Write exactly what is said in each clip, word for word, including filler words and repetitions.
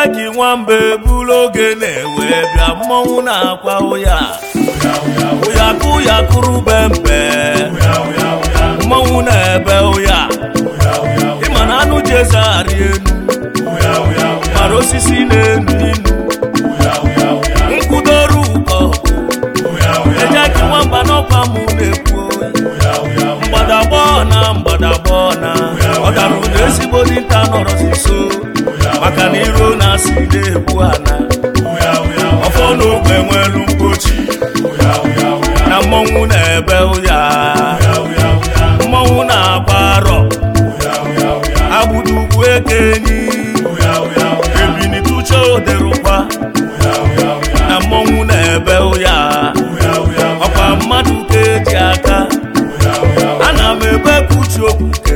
Ejeki nwambe bulu oge na-ewe bịa mmọnwụ na-akwa ụya ụya kụ ya kụrụ bembe mmọnwụ na-ebe ụya ịma na anụ jeze arị enu mara osisi na-enu inu nkwudoru ụkọ Ejeki nwamba n'ọkwa mụ na-ekwu mgbadagbọ na mgbadagbọ na ọ dara ụda ezigbo dinta nọrọzi nso maka na iro na-asị na-egbu ana ọfọ n'ogbe nwelu mkpochi na mmọnwụ na-ebe ụya mmọnwụ na-agba arọ agbudugwu ekenyi ebinituche oderukwa na mmọnwụ na-ebe ụya ọkwa mmadụ ka eji aka ana m ebe kuchi okwuke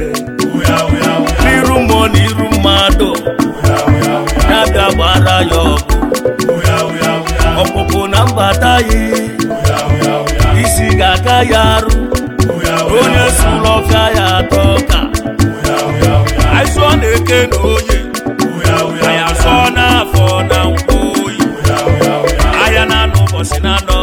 n'iru mmụọ na iru mmadụ na-abịa gbara ya ọgụ ọpụpụ na mbata yi isi ga-aka ya arụ onye sụrụ ọfịa ya atọ ka aịsụọ na-eke na oye anyị asọ n'afọ na nkwụ oyi ahịa na anọ ụbọchị na anọ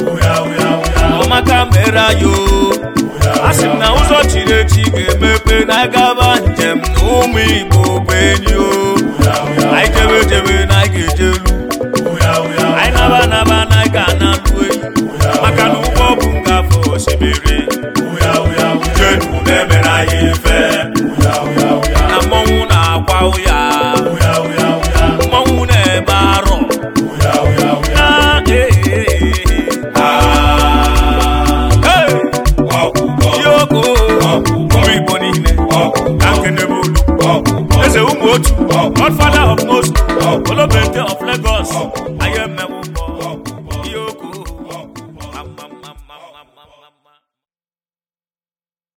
ọmaka mere ayo asị m na ụzọ chiri echi ga-emepe na agaba njem na ụmụ Igbo bụ enyi o anyị jebe jebe na anyị ga-ejelu anyị naba naba na anyị ga-analụ enyi maka na ụgbọ bụ ngafe osimiri jenu na-emere anyị ife na mmọnwụ na-akwa ụya mmọnwụ na-ebe arọ Godfather of most, Olobente of Lagos, I am